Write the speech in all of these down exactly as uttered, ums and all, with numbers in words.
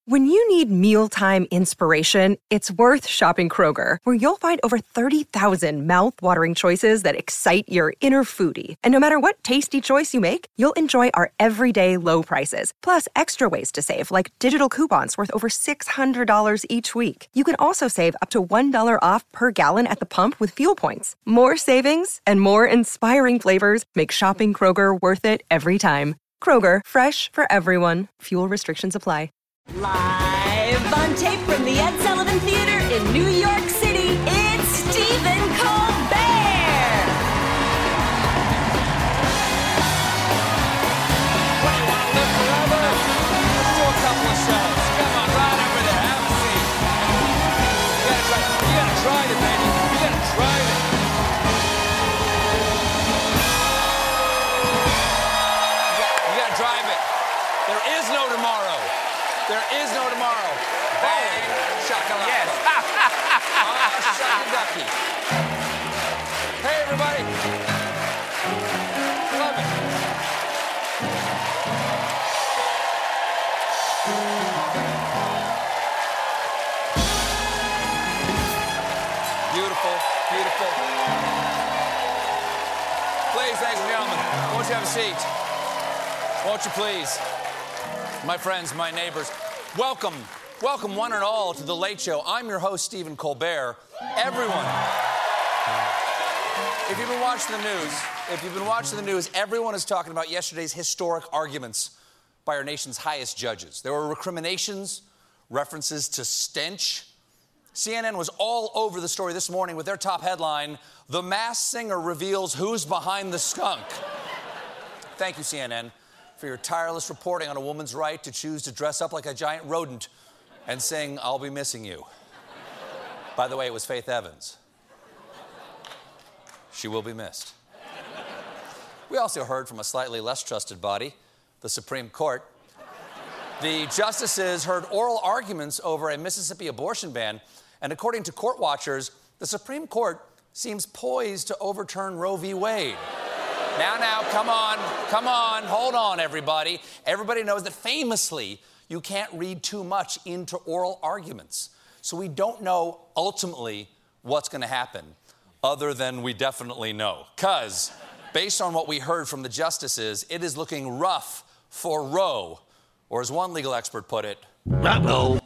When you need mealtime inspiration, it's worth shopping Kroger, where you'll find over thirty thousand mouth-watering choices that excite your inner foodie. And no matter what tasty choice you make, you'll enjoy our everyday low prices, plus extra ways to save, like digital coupons worth over six hundred dollars each week. You can also save up to one dollar off per gallon at the pump with fuel points. More savings and more inspiring flavors make shopping Kroger worth it every time. Kroger, fresh for everyone. Fuel restrictions apply. Live on tape from the Ed Sullivan Theater in New York City, it's Stephen Colbert! What do you want to live forever? Let's do a couple of shows. Come on, right over there, have a seat. You gotta try, you gotta try it, baby. You gotta try it. You gotta, you gotta drive it. There is no tomorrow. There is no tomorrow. Bang, shakalaka. Yes. Ah, shucky-ducky. Hey, everybody. Love it. Beautiful, beautiful. Please, ladies and gentlemen, won't you have a seat? Won't you please? My friends, my neighbors, welcome, welcome one and all to The Late Show. I'm your host, Stephen Colbert. Everyone, if you've been watching the news, if you've been watching the news, everyone is talking about yesterday's historic arguments by our nation's highest judges. There were recriminations, references to stench. C N N was all over the story this morning with their top headline, "The Masked Singer Reveals Who's Behind the Skunk." Thank you, C N N. For your tireless reporting on a woman's right to choose to dress up like a giant rodent and sing, "I'll Be Missing You." By the way, it was Faith Evans. She will be missed. We also heard from a slightly less trusted body, the Supreme Court. The justices heard oral arguments over a Mississippi abortion ban, and according to court watchers, the Supreme Court seems poised to overturn Roe v. Wade. Now, now, come on, come on, hold on, everybody. Everybody knows that famously, you can't read too much into oral arguments. So we don't know ultimately what's going to happen, other than we definitely know. Because, based on what we heard from the justices, it is looking rough for Roe, or as one legal expert put it, uh-oh.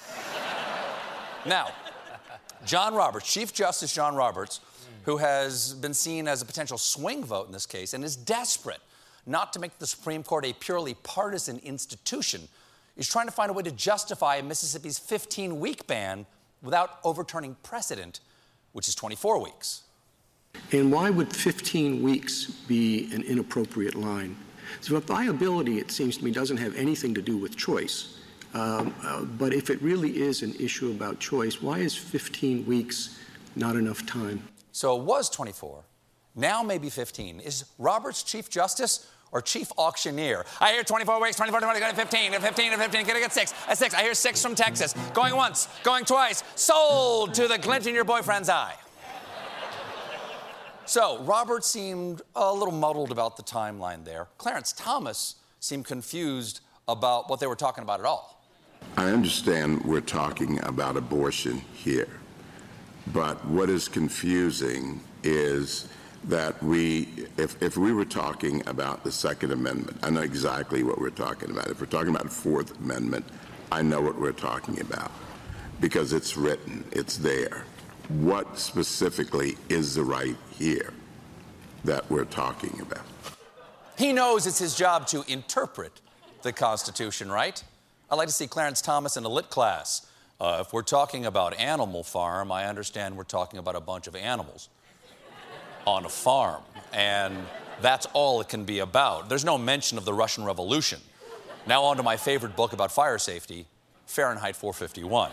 Now, John Roberts, Chief Justice John Roberts, who has been seen as a potential swing vote in this case and is desperate not to make the Supreme Court a purely partisan institution, is trying to find a way to justify Mississippi's fifteen-week ban without overturning precedent, which is twenty-four weeks. And why would fifteen weeks be an inappropriate line? So viability, it seems to me, doesn't have anything to do with choice. Um, uh, but if it really is an issue about choice, why is fifteen weeks not enough time? So it was twenty-four, now maybe fifteen. Is Roberts Chief Justice or Chief Auctioneer? I hear twenty-four weeks, twenty-four, twenty, fifteen, fifteen, fifteen, gonna get six, at six. I hear six from Texas. Going once, going twice, sold to the glint in your boyfriend's eye. So Roberts seemed a little muddled about the timeline there. Clarence Thomas seemed confused about what they were talking about at all. I understand we're talking about abortion here. But what is confusing is that we, if, if we were talking about the Second Amendment, I know exactly what we're talking about. If we're talking about the Fourth Amendment, I know what we're talking about because it's written, it's there. What specifically is the right here that we're talking about? He knows it's his job to interpret the Constitution, right? I'd like to see Clarence Thomas in a lit class. Uh, if we're talking about Animal Farm, I understand we're talking about a bunch of animals on a farm, and that's all it can be about. There's no mention of the Russian Revolution. Now on to my favorite book about fire safety, Fahrenheit four fifty-one.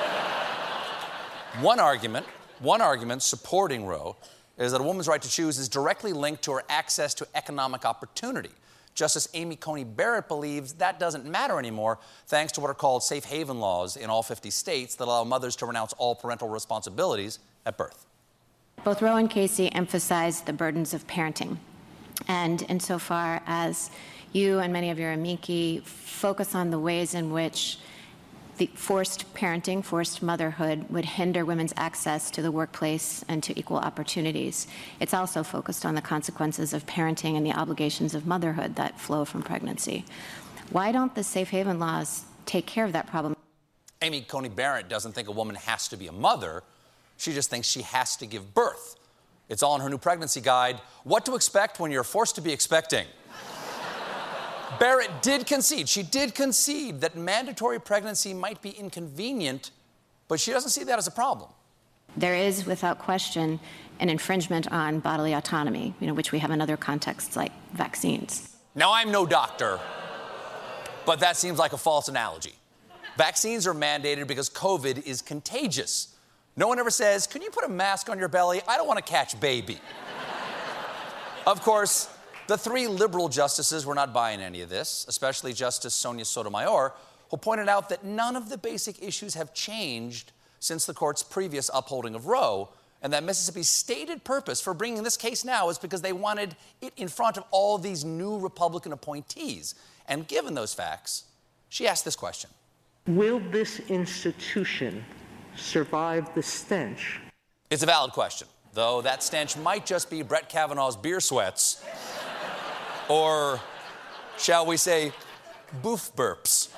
One argument, one argument supporting Roe is that a woman's right to choose is directly linked to her access to economic opportunity. Justice Amy Coney Barrett believes that doesn't matter anymore thanks to what are called safe haven laws in all fifty states that allow mothers to renounce all parental responsibilities at birth. Both Roe and Casey emphasized the burdens of parenting. And insofar as you and many of your amici focus on the ways in which The forced parenting, forced motherhood would hinder women's access to the workplace and to equal opportunities. It's also focused on the consequences of parenting and the obligations of motherhood that flow from pregnancy. Why don't the safe haven laws take care of that problem? Amy Coney Barrett doesn't think a woman has to be a mother. She just thinks she has to give birth. It's all in her new pregnancy guide, What to Expect When You're Forced to Be Expecting. Barrett did concede, she did concede that mandatory pregnancy might be inconvenient, but she doesn't see that as a problem. There is, without question, an infringement on bodily autonomy, you know, which we have in other contexts like vaccines. Now, I'm no doctor, but that seems like a false analogy. Vaccines are mandated because COVID is contagious. No one ever says, can you put a mask on your belly? I don't want to catch baby. Of course, the three liberal justices were not buying any of this, especially Justice Sonia Sotomayor, who pointed out that none of the basic issues have changed since the court's previous upholding of Roe, and that Mississippi's stated purpose for bringing this case now is because they wanted it in front of all these new Republican appointees. And given those facts, she asked this question. Will this institution survive the stench? It's a valid question, though that stench might just be Brett Kavanaugh's beer sweats, or, shall we say, boof burps.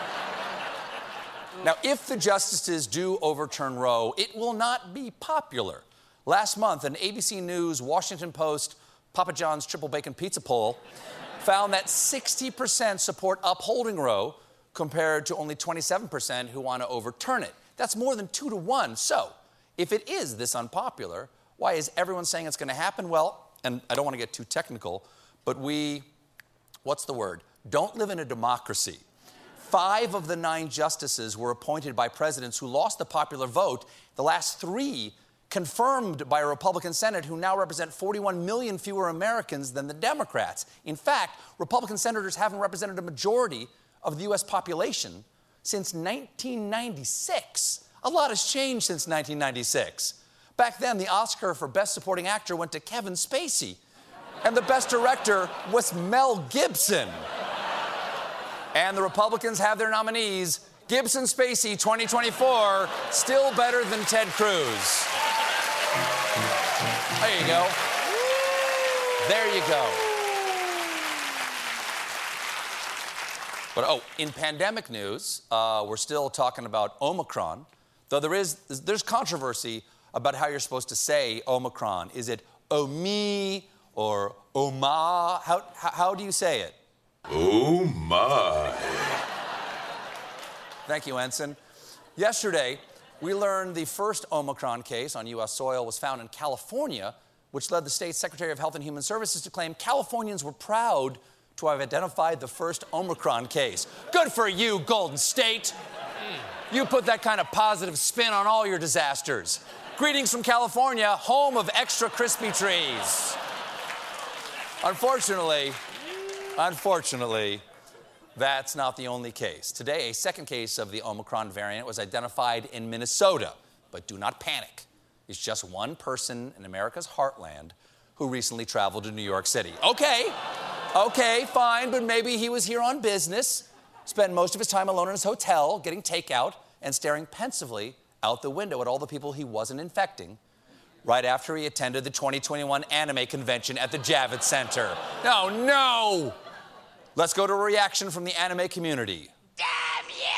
Now, if the justices do overturn Roe, it will not be popular. Last month, an A B C News, Washington Post, Papa John's triple bacon pizza poll found that sixty percent support upholding Roe compared to only twenty-seven percent who want to overturn it. That's more than two to one. So, if it is this unpopular, why is everyone saying it's going to happen? Well, and I don't want to get too technical, but we, what's the word? Don't live in a democracy. Five of the nine justices were appointed by presidents who lost the popular vote. The last three confirmed by a Republican Senate who now represent forty-one million fewer Americans than the Democrats. In fact, Republican senators haven't represented a majority of the U S population since nineteen ninety-six. A lot has changed since nineteen ninety-six. Back then, the Oscar for Best Supporting Actor went to Kevin Spacey, and the Best Director was Mel Gibson. And the Republicans have their nominees, Gibson Spacey twenty twenty-four, still better than Ted Cruz. There you go. There you go. But, oh, in pandemic news, uh, we're still talking about Omicron, though there is, there's controversy about how you're supposed to say Omicron. Is it Omi or Oma? How, how, how do you say it? Oh, my. Thank you, Ensign. Yesterday, we learned the first Omicron case on U S soil was found in California, which led the state's Secretary of Health and Human Services to claim Californians were proud to have identified the first Omicron case. Good for you, Golden State. You put that kind of positive spin on all your disasters. Greetings from California, home of extra crispy trees. Unfortunately, unfortunately, that's not the only case. Today, a second case of the Omicron variant was identified in Minnesota. But do not panic. It's just one person in America's heartland who recently traveled to New York City. Okay, okay, fine, but maybe he was here on business, spent most of his time alone in his hotel, getting takeout, and staring pensively out the window at all the people he wasn't infecting right after he attended the twenty twenty-one anime convention at the Javits Center. No, no! Let's go to a reaction from the anime community. Damn you!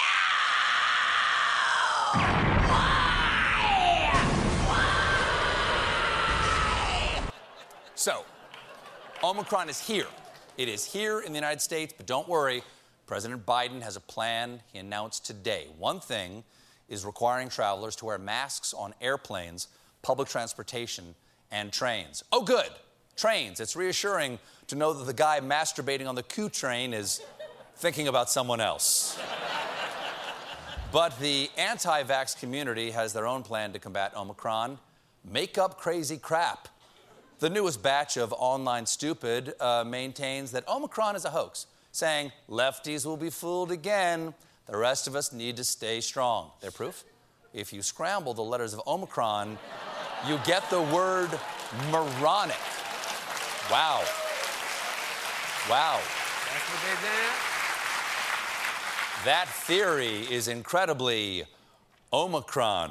So, Omicron is here. It is here in the United States, but don't worry. President Biden has a plan he announced today. One thing is requiring travelers to wear masks on airplanes, public transportation, and trains. Oh, good. Trains. It's reassuring to know that the guy masturbating on the Q train is thinking about someone else. But the anti-vax community has their own plan to combat Omicron. Make up crazy crap. The newest batch of Online Stupid uh, maintains that Omicron is a hoax, saying lefties will be fooled again. The rest of us need to stay strong. Their proof? If you scramble the letters of Omicron, you get the word moronic. Wow. Wow. That's what they did? That theory is incredibly Omicron.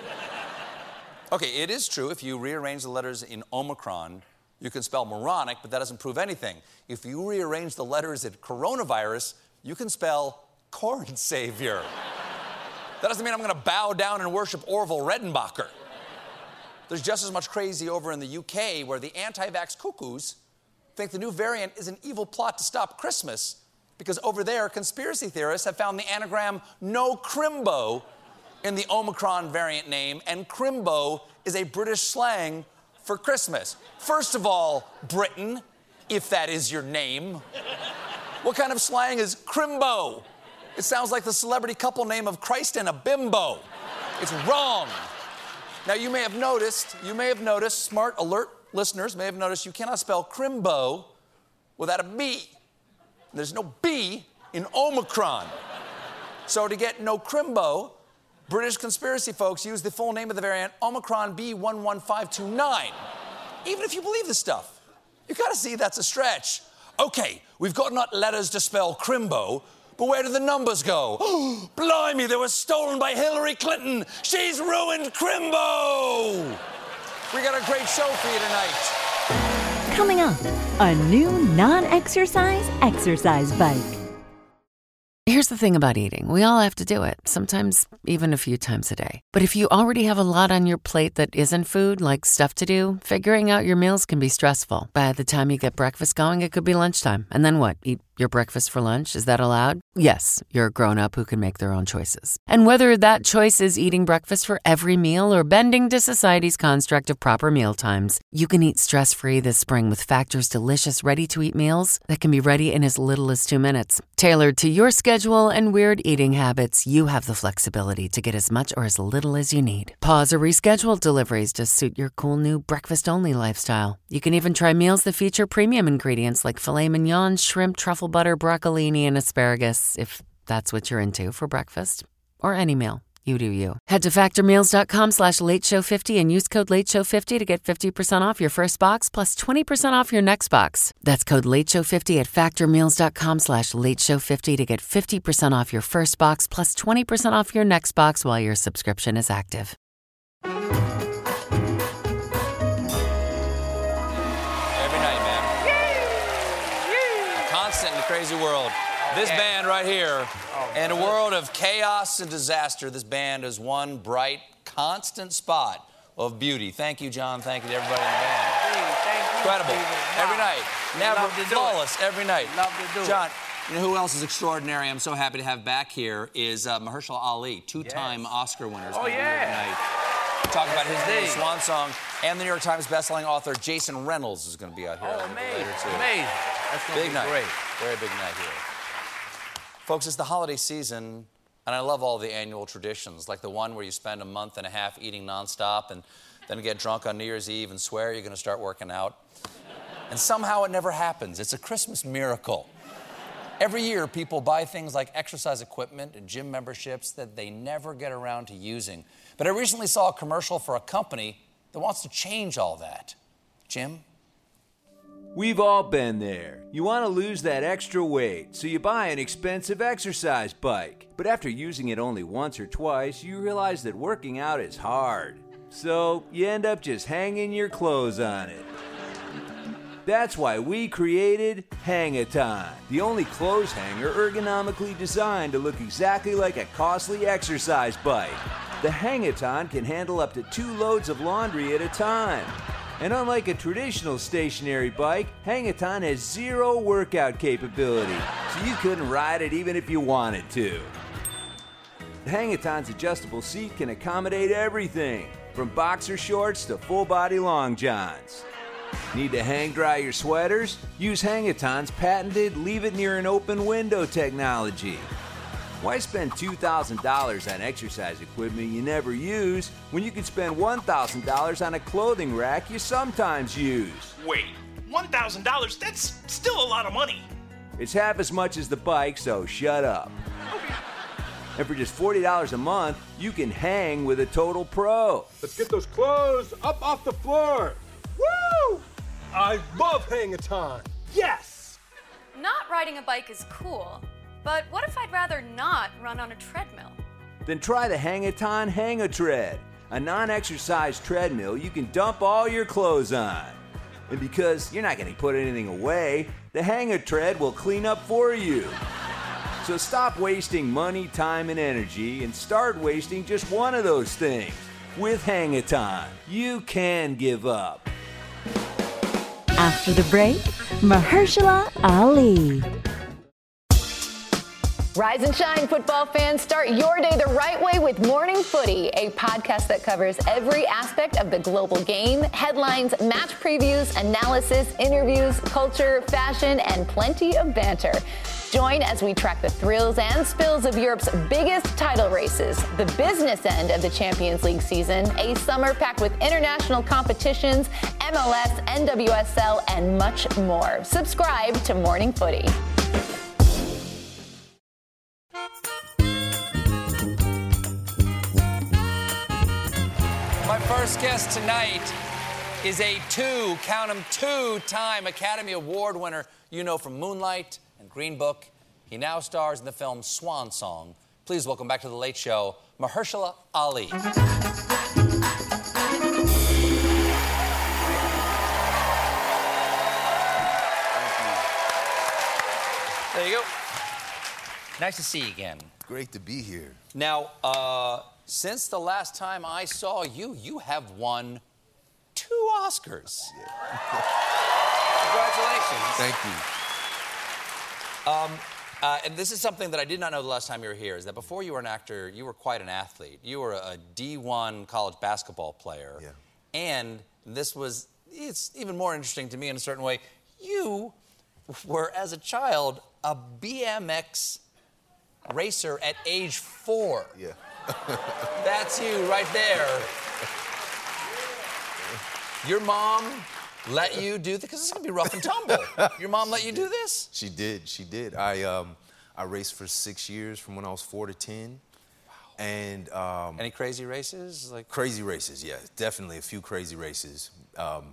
Okay, it is true, if you rearrange the letters in Omicron, you can spell moronic, but that doesn't prove anything. If you rearrange the letters in coronavirus, you can spell corn savior. That doesn't mean I'm going to bow down and worship Orville Redenbacher. There's just as much crazy over in the U K, where the anti-vax cuckoos think the new variant is an evil plot to stop Christmas, because over there, conspiracy theorists have found the anagram no crimbo in the Omicron variant name, and crimbo is a British slang for Christmas. First of all, Britain, if that is your name, what kind of slang is crimbo? It sounds like the celebrity couple name of Christ and a bimbo. It's wrong. Now, you may have noticed, you may have noticed, smart, alert listeners may have noticed you cannot spell crimbo without a B. There's no B in Omicron. So to get no crimbo, British conspiracy folks use the full name of the variant, Omicron B one one five two nine. Even if you believe this stuff, you gotta see that's a stretch. Okay, we've got enough letters to spell crimbo, but where do the numbers go? Blimey, they were stolen by Hillary Clinton. She's ruined crimbo. We got a great show for you tonight. Coming up, a new non-exercise exercise bike. Here's the thing about eating. We all have to do it, sometimes even a few times a day. But if you already have a lot on your plate that isn't food, like stuff to do, figuring out your meals can be stressful. By the time you get breakfast going, it could be lunchtime. And then what? Eat your breakfast for lunch? Is that allowed? Yes, you're a grown-up who can make their own choices. And whether that choice is eating breakfast for every meal or bending to society's construct of proper meal times, you can eat stress-free this spring with Factor's delicious ready-to-eat meals that can be ready in as little as two minutes. Tailored to your schedule and weird eating habits, you have the flexibility to get as much or as little as you need. Pause or reschedule deliveries to suit your cool new breakfast-only lifestyle. You can even try meals that feature premium ingredients like filet mignon, shrimp, truffle butter, broccolini, and asparagus, if that's what you're into for breakfast. Or any meal. You do you. Head to factormeals.com slash late show 50 and use code late show fifty to get fifty percent off your first box plus twenty percent off your next box. That's code late show fifty at factormeals.com slash late show 50 to get fifty percent off your first box plus twenty percent off your next box while your subscription is active. Every night, man. A constant in the crazy world. This band right here, in a world of chaos and disaster, this band is one bright, constant spot of beauty. Thank you, John. Thank you to everybody in the band. Thank you, Incredible. Stephen. Every night. Never Love to do flawless. it. Every night. Love to do John, it. you know who else is extraordinary? I'm so happy to have back here is uh, Mahershala Ali, two-time Yes. Oscar winner. Oh, yeah. Tonight. Talk about his Indeed. new swan song, and the New York Times bestselling author Jason Reynolds is going to be out here. Oh, a little bit amazing. later, too. Amazing. That's going to Big be night. great. Very big night here. Folks, it's the holiday season, and I love all the annual traditions, like the one where you spend a month and a half eating nonstop and then get drunk on New Year's Eve and swear you're going to start working out. And somehow it never happens. It's a Christmas miracle. Every year, people buy things like exercise equipment and gym memberships that they never get around to using. But I recently saw a commercial for a company that wants to change all that. Jim? We've all been there. You want to lose that extra weight, so you buy an expensive exercise bike. But after using it only once or twice, you realize that working out is hard. So you end up just hanging your clothes on it. That's why we created Hang-A-Ton, the only clothes hanger ergonomically designed to look exactly like a costly exercise bike. The Hang-A-Ton can handle up to two loads of laundry at a time. And unlike a traditional stationary bike, Hang-A-Ton has zero workout capability, so you couldn't ride it even if you wanted to. The Hang-A-Ton's adjustable seat can accommodate everything, from boxer shorts to full-body long johns. Need to hang dry your sweaters? Use Hang-A-Ton's patented Leave It Near an Open Window technology. Why spend two thousand dollars on exercise equipment you never use when you can spend one thousand dollars on a clothing rack you sometimes use? Wait, one thousand dollars? That's still a lot of money. It's half as much as the bike, so shut up. And for just forty dollars a month, you can hang with a Total Pro. Let's get those clothes up off the floor. Woo! I love Hang-A-Ton. Yes! Not riding a bike is cool, But what if I'd rather not run on a treadmill? Then try the Hang-A-Ton Hang-A-Tread, a non-exercise treadmill you can dump all your clothes on. And because you're not going to put anything away, the Hang-A-Tread will clean up for you. So stop wasting money, time, and energy and start wasting just one of those things. With Hang-A-Ton, you can give up. After the break, Mahershala Ali. Rise and shine, football fans. Start your day the right way with Morning Footy, a podcast that covers every aspect of the global game, headlines, match previews, analysis, interviews, culture, fashion, and plenty of banter. Join as we track the thrills and spills of Europe's biggest title races, the business end of the Champions League season, a summer packed with international competitions, M L S, N W S L, and much more. Subscribe to Morning Footy. My first guest tonight is a two, count 'em, two-time Academy Award winner you know from Moonlight and Green Book. He now stars in the film Swan Song. Please welcome back to The Late Show, Mahershala Ali. There you go. Nice to see you again. Great to be here. Now, uh, since the last time I saw you, you have won two Oscars. Yeah. Congratulations. Thank you. Um, uh, and this is something that I did not know the last time you were here, is that before you were an actor, you were quite an athlete. You were a D one college basketball player. Yeah. And this was, it's even more interesting to me in a certain way, you were, as a child, a B M X racer at age four. Yeah. That's you right there. Your mom let you do this? Because it's going to be rough and tumble. Your mom let you do this? She did. She did. I um, I raced for six years from when I was four to ten. Wow. And um, any crazy races? Like crazy races? Yeah, definitely a few crazy races. Um,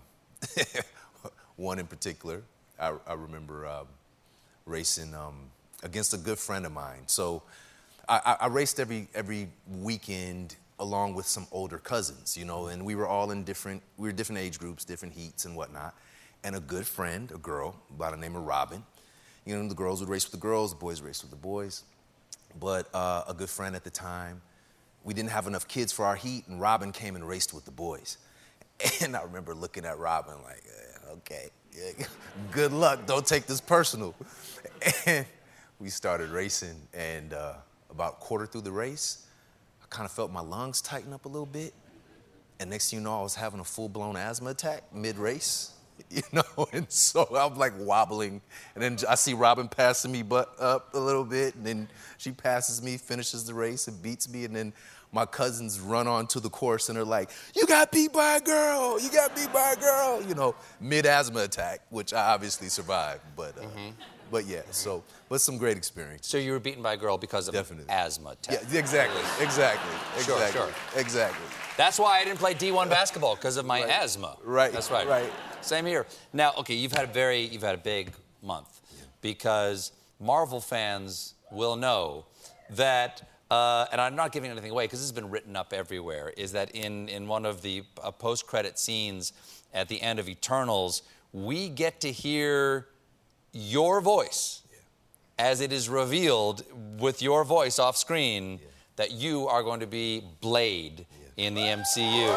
one in particular, I, I remember um, racing um, against a good friend of mine. So I, I raced every every weekend along with some older cousins, you know, and we were all in different, we were different age groups, different heats and whatnot. And a good friend, a girl by the name of Robin, you know, the girls would race with the girls, the boys raced with the boys. But uh, a good friend at the time, we didn't have enough kids for our heat, and Robin came and raced with the boys. And I remember looking at Robin like, eh, okay, yeah, good luck, don't take this personal. And we started racing, and uh, about a quarter through the race, I kind of felt my lungs tighten up a little bit. And next thing you know, I was having a full-blown asthma attack mid-race, you know? And so I'm like wobbling. And then I see Robin passing me butt up a little bit. And then she passes me, finishes the race, and beats me. And then my cousins run onto the course and they're like, you got beat by a girl, you got beat by a girl, you know, mid-asthma attack, which I obviously survived. But, uh, mm-hmm. but yeah, so, but some great experience. So you were beaten by a girl because of Definitely. asthma attack. Yeah, exactly, exactly, Sure, exactly, sure. exactly. That's why I didn't play D one basketball, because of my Right. asthma. Right, That's right. right. Same here. Now, okay, you've had a very, you've had a big month, yeah. because Marvel fans will know that, uh, and I'm not giving anything away because this has been written up everywhere, is that in, in one of the uh, post-credit scenes at the end of Eternals, we get to hear your voice yeah. as it is revealed with your voice off screen yeah. that you are going to be Blade yeah. in the M C U.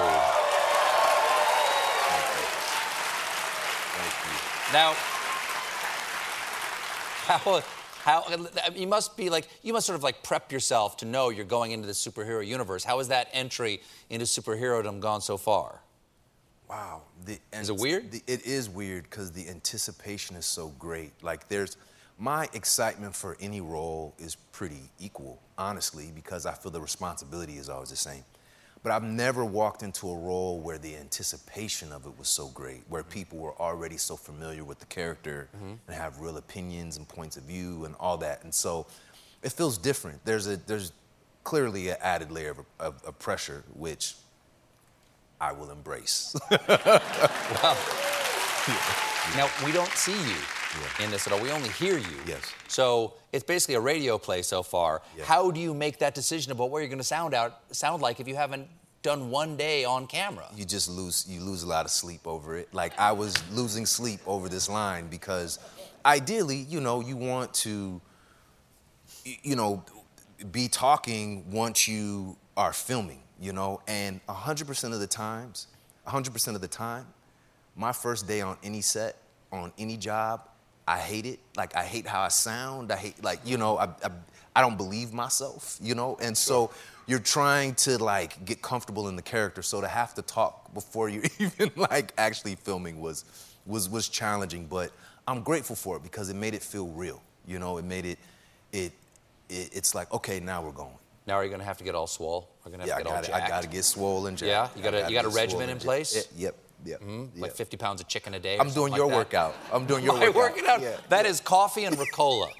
Now, how, how, you must be like, you must sort of like prep yourself to know you're going into the superhero universe. How has that entry into superherodom gone so far? Wow. The, is it weird? The, it is weird because the anticipation is so great. Like there's, my excitement for any role is pretty equal, honestly, because I feel the responsibility is always the same. But I've never walked into a role where the anticipation of it was so great, where people were already so familiar with the character mm-hmm. and have real opinions and points of view and all that. And so it feels different. There's a there's clearly an added layer of, of, of pressure, which I will embrace. Wow. Now, we don't see you yeah. in this at all. We only hear you. Yes. So it's basically a radio play so far. Yes. How do you make that decision about what you're going to sound out sound like if you haven't done one day on camera? You just lose you lose a lot of sleep over it. Like I was losing sleep over this line because ideally, you know, you want to you know be talking once you are filming, you know, and one hundred percent of the times, one hundred percent of the time, my first day on any set, on any job, I hate it. Like, I hate how I sound. I hate, like, you know, I, I, I don't believe myself, you know? And so you're trying to, like, get comfortable in the character. So to have to talk before you're even, like, actually filming was, was, was challenging. But I'm grateful for it because it made it feel real, you know? It made it, it, it it's like, okay, now we're going. Now are you going to have to get all swole? Are going to have yeah, to get I all gotta, jacked? I got to get swole and jacked. Yeah? You got a, you got a regimen in place? It, yep, yep, mm-hmm. yep. Like fifty pounds of chicken a day? I'm doing like your that? workout. I'm doing your My workout. working out? Yeah. That is coffee and Ricola.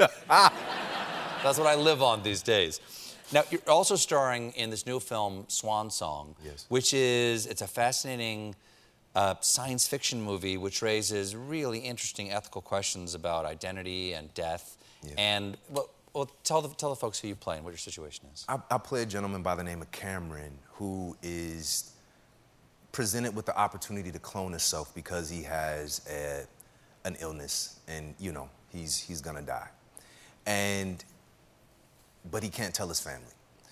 That's what I live on these days. Now, you're also starring in this new film, Swan Song, yes. which is, it's a fascinating uh, science fiction movie which raises really interesting ethical questions about identity and death. Yeah. And, well, well tell, the, tell the folks who you play and what your situation is. I, I play a gentleman by the name of Cameron who is presented with the opportunity to clone himself because he has a, an illness and, you know, he's, he's gonna die. And, but he can't tell his family.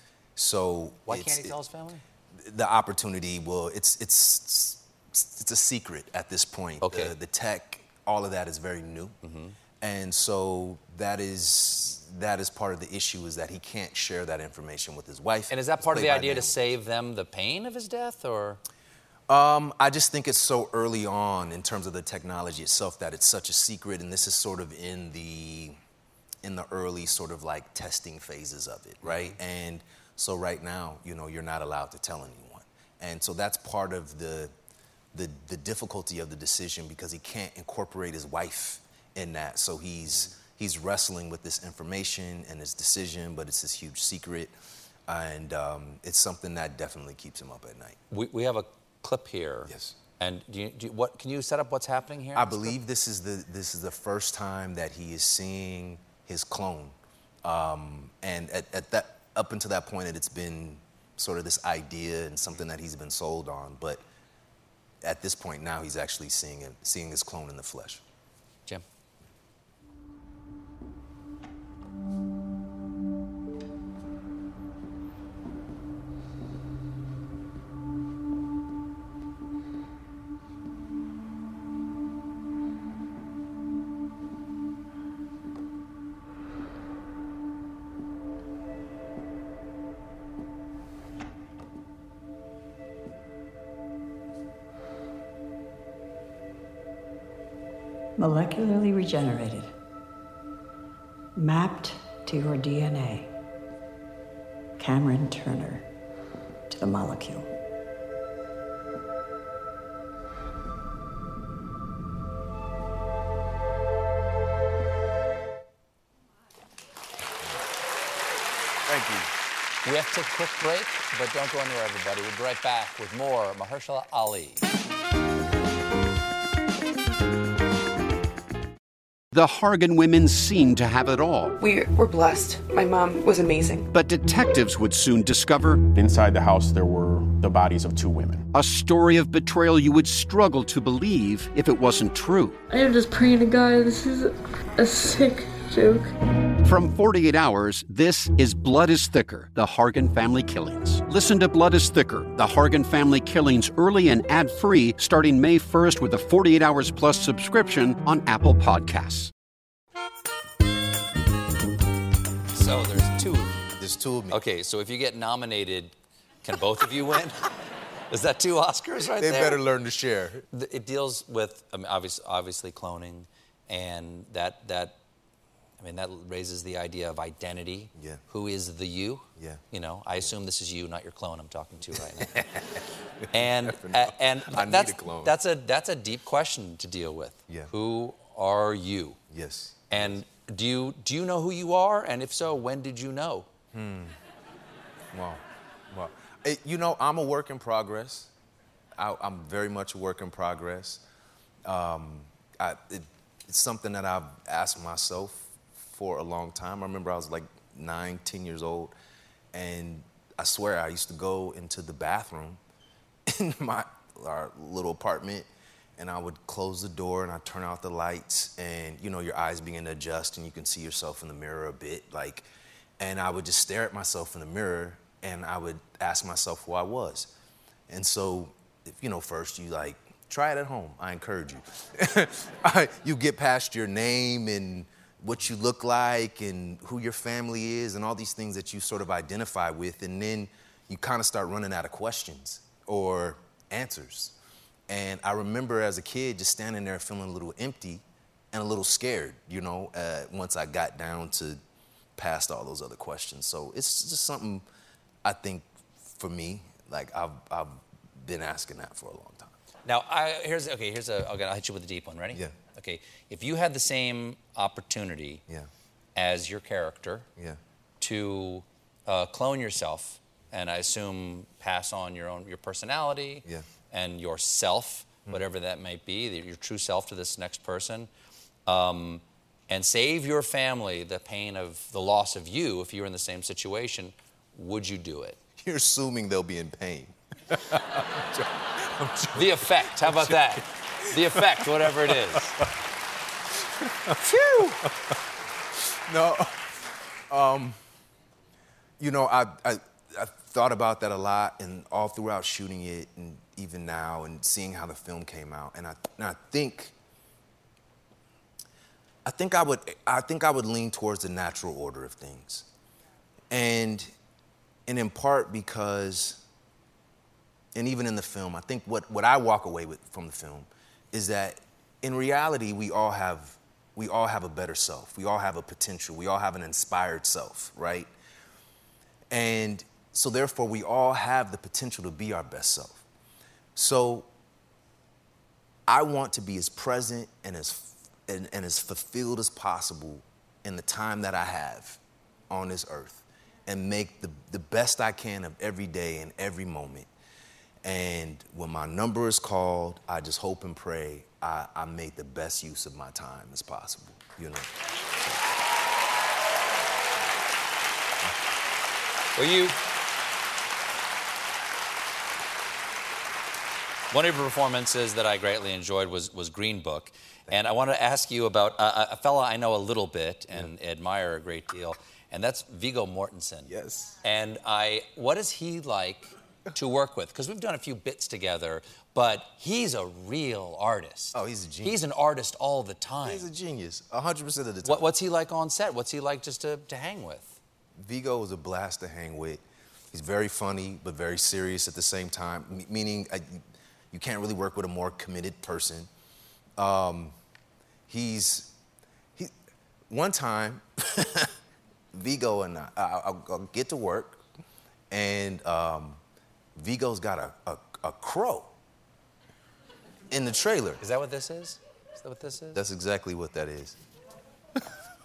So why can't he tell his family? The opportunity, well, it's, it's, it's, it's a secret at this point. Okay. The, the tech, all of that is very new. Mm-hmm. And so that is, that is part of the issue is that he can't share that information with his wife. And is that part of It's the played by idea to Naomi. save them the pain of his death, or? Um, I just think it's so early on in terms of the technology itself that it's such a secret, and this is sort of in the in the early sort of like testing phases of it, right? Mm-hmm. And so right now, you know, you're not allowed to tell anyone, and so that's part of the the, the difficulty of the decision because he can't incorporate his wife in that. So he's mm-hmm. he's wrestling with this information and his decision, but it's this huge secret, and um, it's something that definitely keeps him up at night. We we have a clip here. Yes. And do you, do you, what can you set up what's happening here? I believe this is the this is the first time that he is seeing his clone, um, and at, at that up until that point, it's been sort of this idea and something that he's been sold on. But at this point now, he's actually seeing it, seeing his clone in the flesh. Jim. Molecularly regenerated, mapped to your D N A. Cameron Turner to the molecule. Thank you. We have to take a quick break, but don't go anywhere, everybody. We'll be right back with more Mahershala Ali. The Hargan women seemed to have it all. We were blessed. My mom was amazing. But detectives would soon discover... Inside the house, there were the bodies of two women. A story of betrayal you would struggle to believe if it wasn't true. I am just praying to God, this is a sick joke. From forty-eight hours, this is Blood is Thicker, The Hargan Family Killings. Listen to Blood is Thicker, The Hargan Family Killings early and ad-free starting May first with a forty-eight hours plus subscription on Apple Podcasts. So there's two of you. There's two of me. Okay, so if you get nominated, can both of you win? Is that two Oscars right they there? They better learn to share. It deals with, I mean, obviously, obviously cloning, and that, that, I mean, that raises the idea of identity. Yeah. Who is the you? Yeah. You know, I assume this is you, not your clone I'm talking to right now. and know. uh, and I need that's, a clone. that's a that's a deep question to deal with. Yeah. Who are you? Yes. And do you do you know who you are? And if so, when did you know? Hmm. Wow. Wow. It, you know, I'm a work in progress. I, I'm very much a work in progress. Um, I, it, it's something that I've asked myself for a long time. I remember I was like nine, ten years old, and I swear I used to go into the bathroom in my our little apartment, and I would close the door and I'd turn out the lights, and you know, your eyes begin to adjust and you can see yourself in the mirror a bit, like, and I would just stare at myself in the mirror and I would ask myself who I was. And so, if, you know, first you like, try it at home, I encourage you. You get past your name and what you look like and who your family is and all these things that you sort of identify with, and then you kind of start running out of questions or answers. And I remember as a kid just standing there feeling a little empty and a little scared, you know, uh, once I got down to past all those other questions. So it's just something I think for me, like I've, I've been asking that for a long time. Now, I, here's, okay, here's a, okay, I'll hit you with a deep one. Ready? Yeah. Okay, if you had the same opportunity yeah. as your character yeah. to uh, clone yourself, and I assume pass on your own, your personality yeah. and yourself, mm. whatever that might be, your true self to this next person, um, and save your family the pain of the loss of you if you were in the same situation, would you do it? You're assuming they'll be in pain. The effect, how about that? The effect, whatever it is. Phew! No, um, you know, I, I, I thought about that a lot, and all throughout shooting it, and even now, and seeing how the film came out, and I, and I think, I think I would, I think I would lean towards the natural order of things, and, and in part because, and even in the film, I think what, what I walk away with from the film is that in reality, we all have we all have a better self. We all have a potential. We all have an inspired self, right? And so therefore, we all have the potential to be our best self. So I want to be as present and as and, and as fulfilled as possible in the time that I have on this earth, and make the, the best I can of every day and every moment. And when my number is called, I just hope and pray I, I make the best use of my time as possible, you know. Well, you, one of your performances that I greatly enjoyed was, was Green Book. And I want to ask you about a, a fella I know a little bit and yeah. admire a great deal, and that's Viggo Mortensen. Yes. And I, what is he like to work with? Because we've done a few bits together, but he's a real artist. Oh, he's a genius. He's an artist all the time. He's a genius, one hundred percent of the time. What, what's he like on set? What's he like just to, to hang with? Viggo is a blast to hang with. He's very funny, but very serious at the same time, M meaning I, you can't really work with a more committed person. Um, he's, he, one time, Viggo and I, I'll, I'll get to work, and um, Viggo's got a, a, a crow in the trailer. Is that what this is? Is that what this is? That's exactly what that is. Is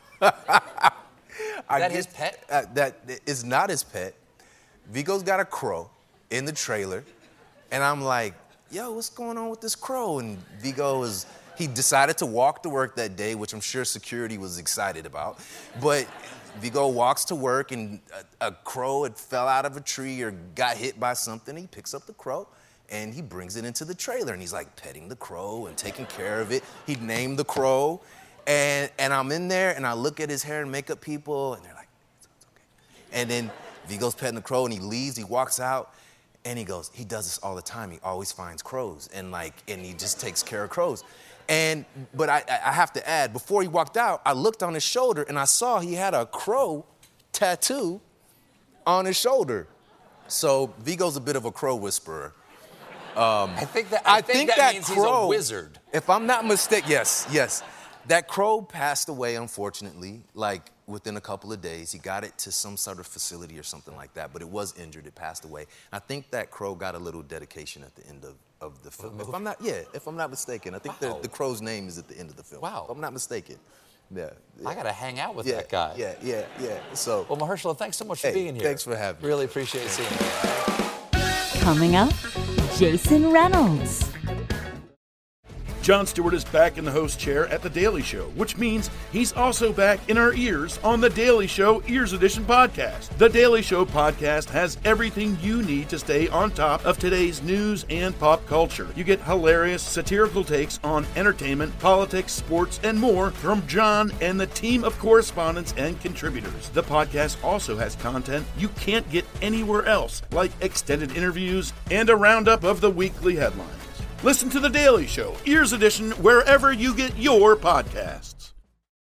I that get, his pet? Uh, that is not his pet. Viggo's got a crow in the trailer, and I'm like, yo, what's going on with this crow? And Viggo is, he decided to walk to work that day, which I'm sure security was excited about, but Viggo walks to work, and a, a crow had fell out of a tree or got hit by something. He picks up the crow, and he brings it into the trailer, and he's like petting the crow and taking care of it. He named the crow, and, and I'm in there, and I look at his hair and makeup people, and they're like, it's, it's okay. And then Viggo's petting the crow, and he leaves, he walks out, and he goes, he does this all the time. He always finds crows, and like, and he just takes care of crows. And, but I, I have to add, before he walked out, I looked on his shoulder and I saw he had a crow tattoo on his shoulder. So Viggo's a bit of a crow whisperer. Um, I think that, I, I think, think that, that means crow, he's a wizard. If I'm not mistaken, yes, yes. That crow passed away, unfortunately, like within a couple of days. He got it to some sort of facility or something like that, but it was injured, it passed away. I think that crow got a little dedication at the end of of the film. If I'm not, yeah, if I'm not mistaken. I think wow. the, the crow's name is at the end of the film. Wow. If I'm not mistaken. Yeah. yeah. I gotta hang out with yeah, that guy. Yeah, yeah, yeah. So. Well, Mahershala, thanks so much for hey, being here. Thanks for having me. Really appreciate seeing you. Coming up, Jason Reynolds. Jon Stewart is back in the host chair at The Daily Show, which means he's also back in our ears on The Daily Show Ears Edition podcast. The Daily Show podcast has everything you need to stay on top of today's news and pop culture. You get hilarious, satirical takes on entertainment, politics, sports, and more from Jon and the team of correspondents and contributors. The podcast also has content you can't get anywhere else, like extended interviews and a roundup of the weekly headlines. Listen to The Daily Show, Ears Edition, wherever you get your podcasts.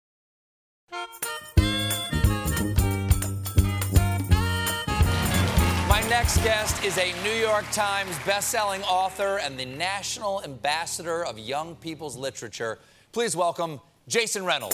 My next guest is a New York Times bestselling author and the National Ambassador of Young People's Literature. Please welcome Jason Reynolds.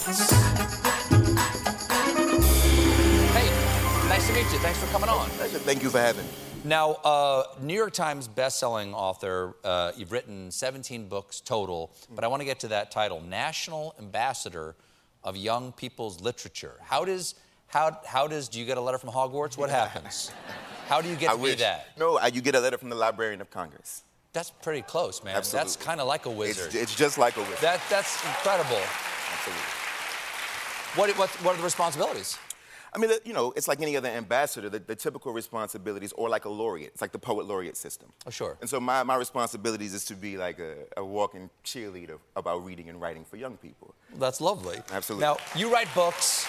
Hey, nice to meet you. Thanks for coming on. Pleasure. Thank you for having me. Now, uh, New York Times bestselling author, uh, you've written seventeen books total, but I want to get to that title, National Ambassador of Young People's Literature. How does, how, how does, do you get a letter from Hogwarts? What happens? How do you get I to wish. be that? No, you get a letter from the Librarian of Congress. That's pretty close, man. Absolutely. That's kind of like a wizard. It's, it's just like a wizard. That, that's incredible. Absolutely. What, what, what are the responsibilities? I mean, you know, it's like any other ambassador, the, the typical responsibilities, or like a laureate. It's like the poet laureate system. Oh, sure. And so my, my responsibilities is to be like a, a walking cheerleader about reading and writing for young people. That's lovely. Absolutely. Now, you write books.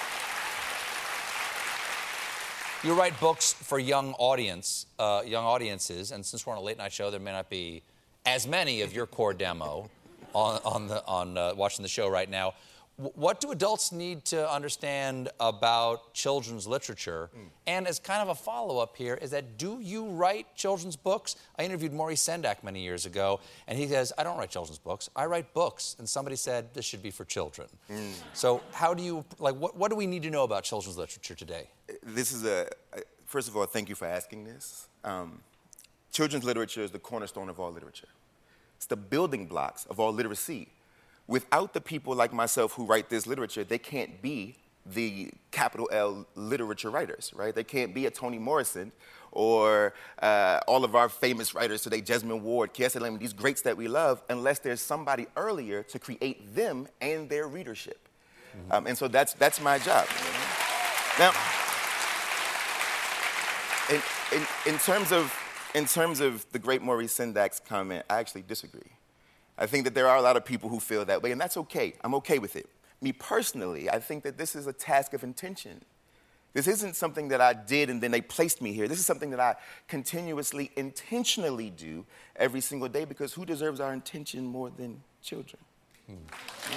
You write books for young audience, uh, young audiences, and since we're on a late night show, there may not be as many of your core demo on, on, the, on uh, watching the show right now. What do adults need to understand about children's literature? Mm. And as kind of a follow-up here, is that do you write children's books? I interviewed Maurice Sendak many years ago, and he says, I don't write children's books. I write books. And somebody said, this should be for children. Mm. So how do you, like, what, what do we need to know about children's literature today? This is a, first of all, thank you for asking this. Um, children's literature is the cornerstone of all literature. It's the building blocks of all literacy. Without the people like myself who write this literature, they can't be the capital L literature writers, right? They can't be a Toni Morrison or uh, all of our famous writers today, Jesmyn Ward, Kiese Laymon, these greats that we love, unless there's somebody earlier to create them and their readership. Mm-hmm. um, and so that's, that's my job. Now, in, in, in, terms of, in terms of the great Maurice Sendak's comment, I actually disagree. I think that there are a lot of people who feel that way, and that's okay. I'm okay with it. Me personally, I think that this is a task of intention. This isn't something that I did and then they placed me here. This is something that I continuously, intentionally do every single day, because who deserves our intention more than children? Hmm. Yeah?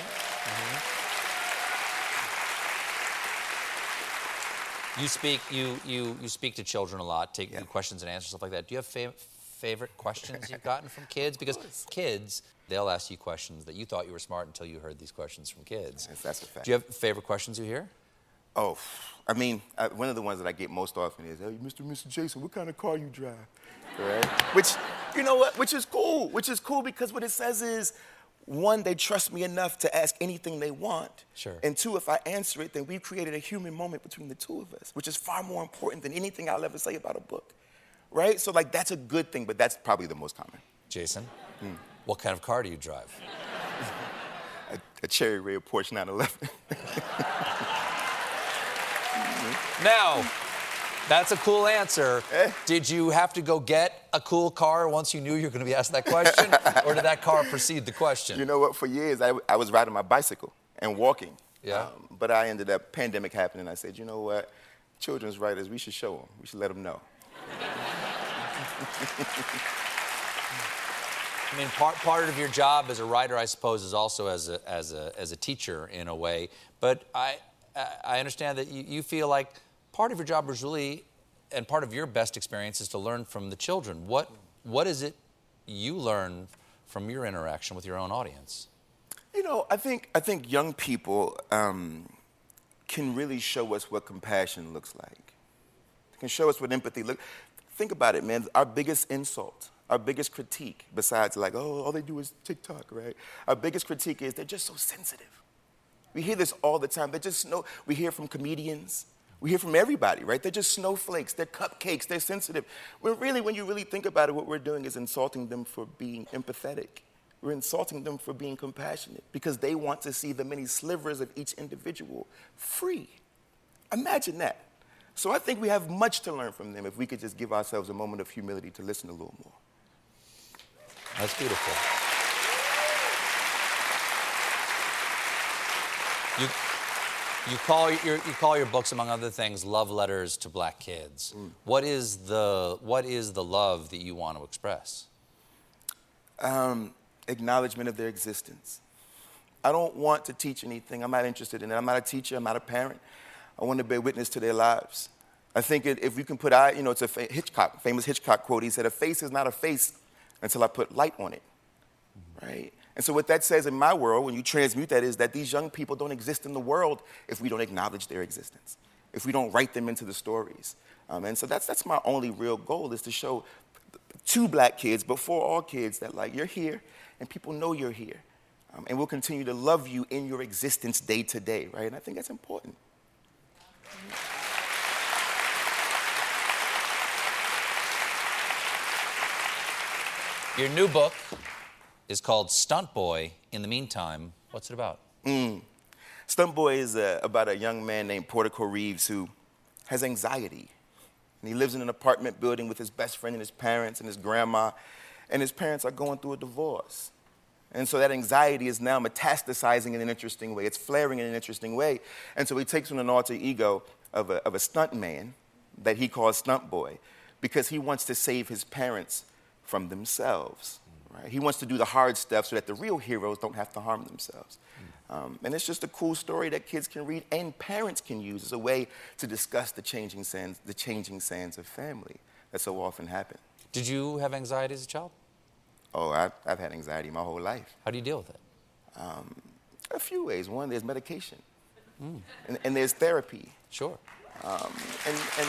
Mm-hmm. You speak, you, you, you speak to children a lot, take yeah. questions and answers, stuff like that. Do you have fav favorite questions you've gotten from kids? Because kids, they'll ask you questions that you thought you were smart until you heard these questions from kids. Yes, that's a fact. Do you have favorite questions you hear? Oh, I mean, I, one of the ones that I get most often is, hey, Mister Mister Jason, what kind of car you drive? Right? Which, you know what, which is cool, which is cool because what it says is, one, they trust me enough to ask anything they want. Sure. And two, if I answer it, then we've created a human moment between the two of us, which is far more important than anything I'll ever say about a book. Right? So, like, that's a good thing, but that's probably the most common. Jason, hmm. what kind of car do you drive? a, a cherry red Porsche nine eleven. Now, that's a cool answer. Eh? Did you have to go get a cool car once you knew you were going to be asked that question? Or did that car precede the question? You know what? For years, I, I was riding my bicycle and walking. Yeah. Um, but I ended up, pandemic happened, and I said, you know what? Children's writers, we should show them. We should let them know. I mean, part, part of your job as a writer, I suppose, is also as a, as a, as a teacher in a way. But I, I understand that you, you feel like part of your job is really, and part of your best experience is to learn from the children. What, what is it you learn from your interaction with your own audience? You know, I think, I think young people um, can really show us what compassion looks like. They can show us what empathy looks like. Think about it, man. Our biggest insult, our biggest critique, besides like, oh, all they do is TikTok, right? Our biggest critique is they're just so sensitive. We hear this all the time. They're just snow. We hear from comedians. We hear from everybody, right? They're just snowflakes. They're cupcakes. They're sensitive. When really, when you really think about it, what we're doing is insulting them for being empathetic. We're insulting them for being compassionate because they want to see the many slivers of each individual free. Imagine that. So I think we have much to learn from them if we could just give ourselves a moment of humility to listen a little more. That's beautiful. You, you, call your, you call your books, among other things, love letters to black kids. Mm. What is the, what is the love that you want to express? Um, acknowledgement of their existence. I don't want to teach anything. I'm not interested in it. I'm not a teacher. I'm not a parent. I want to bear witness to their lives. I think it, if we can put, I, you know, it's a fa- Hitchcock, famous Hitchcock quote. He said, "A face is not a face until I put light on it," mm-hmm. right? And so what that says in my world, when you transmute that, is that these young people don't exist in the world if we don't acknowledge their existence, if we don't write them into the stories. Um, and so that's, that's my only real goal, is to show to black kids, but for all kids, that like, you're here and people know you're here. Um, and we'll continue to love you in your existence day to day, right? And I think that's important. Your new book is called Stunt Boy. In the meantime, what's it about? Mm. Stunt Boy is uh, about a young man named Portico Reeves who has anxiety. And he lives in an apartment building with his best friend and his parents and his grandma. And his parents are going through a divorce. And so that anxiety is now metastasizing in an interesting way. It's flaring in an interesting way. And so he takes on an alter ego of a, of a stunt man that he calls Stunt Boy, because he wants to save his parents from themselves. Right? He wants to do the hard stuff so that the real heroes don't have to harm themselves. Um, and it's just a cool story that kids can read and parents can use as a way to discuss the changing sands, the changing sands of family that so often happen. Did you have anxiety as a child? Oh, I've, I've had anxiety my whole life. How do you deal with it? Um, a few ways. One, there's medication. Mm. And, and there's therapy. Sure. Um, and, and,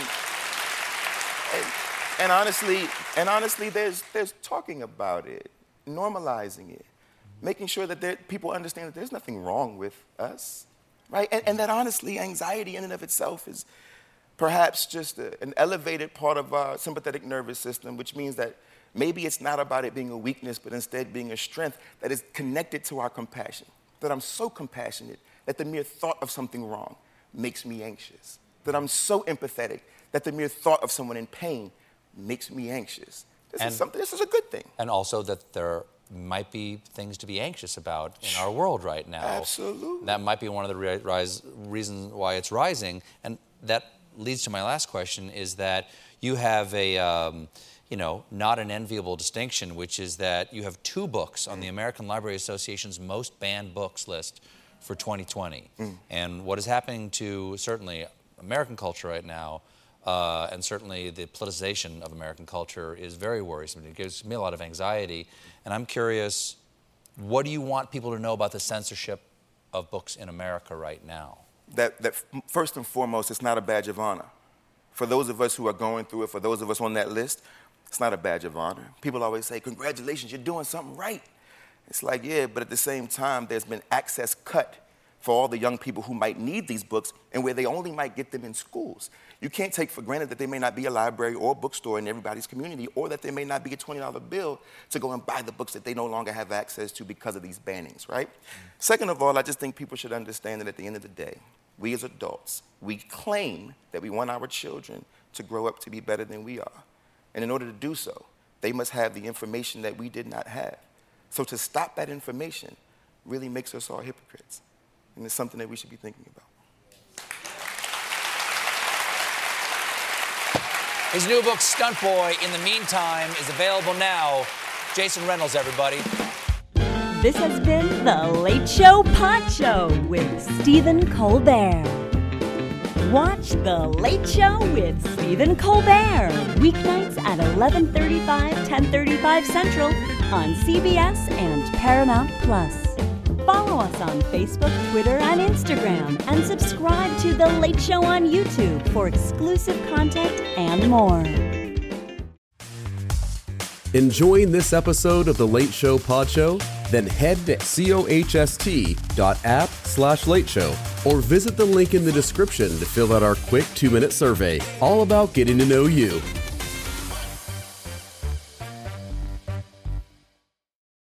and, and honestly, and honestly, there's, there's talking about it, normalizing it, making sure that there, people understand that there's nothing wrong with us, right? And, and that honestly, anxiety in and of itself is perhaps just a, an elevated part of our sympathetic nervous system, which means that maybe it's not about it being a weakness, but instead being a strength that is connected to our compassion. That I'm so compassionate that the mere thought of something wrong makes me anxious. That I'm so empathetic that the mere thought of someone in pain makes me anxious. This and, is something, this is a good thing. And also that there might be things to be anxious about in our world right now. Absolutely. That might be one of the ri- rise, reasons why it's rising. And that leads to my last question, is that you have a, um, you know, not an enviable distinction, which is that you have two books on the American Library Association's most banned books list for twenty twenty. Mm. And what is happening to certainly American culture right now, uh, and certainly the politicization of American culture, is very worrisome. It gives me a lot of anxiety. And I'm curious, what do you want people to know about the censorship of books in America right now? That, that first and foremost, it's not a badge of honor. For those of us who are going through it, for those of us on that list, it's not a badge of honor. People always say, congratulations, you're doing something right. It's like, yeah, but at the same time, there's been access cut for all the young people who might need these books and where they only might get them in schools. You can't take for granted that there may not be a library or a bookstore in everybody's community, or that there may not be a twenty dollar bill to go and buy the books that they no longer have access to because of these bannings, right? Mm-hmm. Second of all, I just think people should understand that at the end of the day, we as adults, we claim that we want our children to grow up to be better than we are. And in order to do so, they must have the information that we did not have. So to stop that information really makes us all hypocrites. And it's something that we should be thinking about. His new book, Stunt Boy, in the meantime, is available now. Jason Reynolds, everybody. This has been The Late Show Pod Show with Stephen Colbert. Watch The Late Show with Stephen Colbert weeknights at eleven thirty-five, ten thirty-five Central on C B S and Paramount Plus. Follow us on Facebook, Twitter, and Instagram, and subscribe to The Late Show on YouTube for exclusive content and more. Enjoying this episode of The Late Show Pod Show? Then head to coht.app slash late show or visit the link in the description to fill out our quick two-minute survey, all about getting to know you.